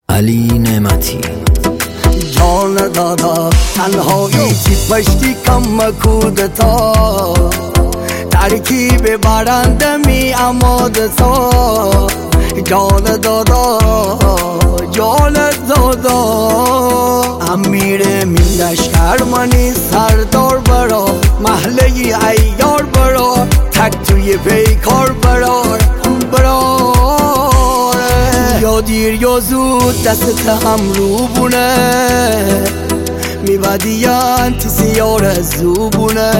علی نعمتی جان دادا تنهایی پشتی کم کودتا ترکیب برنده می اماد تا جان دادا جان دادا امیر میلشکر منی سردار برا محله ایار برا تک توی پیکار برار یا دیر یا زود دستت هم رو بونه میبدیان تی سیار زوبونه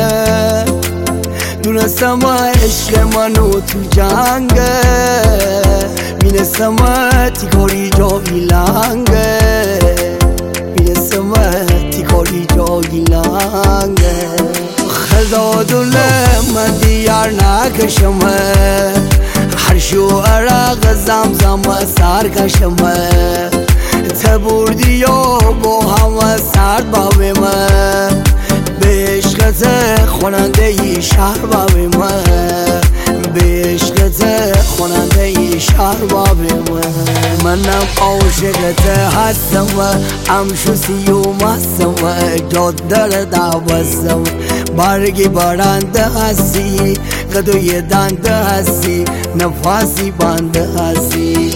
دونستم عشق منو تو جنگه مینستم تی کاری جایی لنگه مینستم تی کاری جایی لنگه خدا دوله من دیار نکشمه هر شو عرق زمزم سر کشمه تبردی یا با همه سرد باویمه به عشقت خوننده ای شهر باویمه به عشقت خوننده ای شهر باویمه منم عاشقت هستم امشوسی و مستم جادر دوستم برگی برنده هستی قدوی دنده هستی نفسی بنده هستی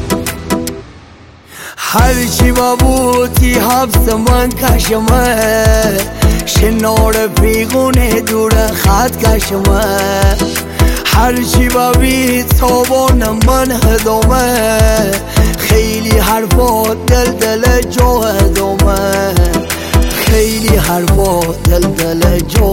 هرچی بابوتی حبس من کشمه شنار پیغونه دور خط کشمه هرچی بابی تابان من هدومه خیلی حرفا دل جو هدومه خیلی حرفا دل جو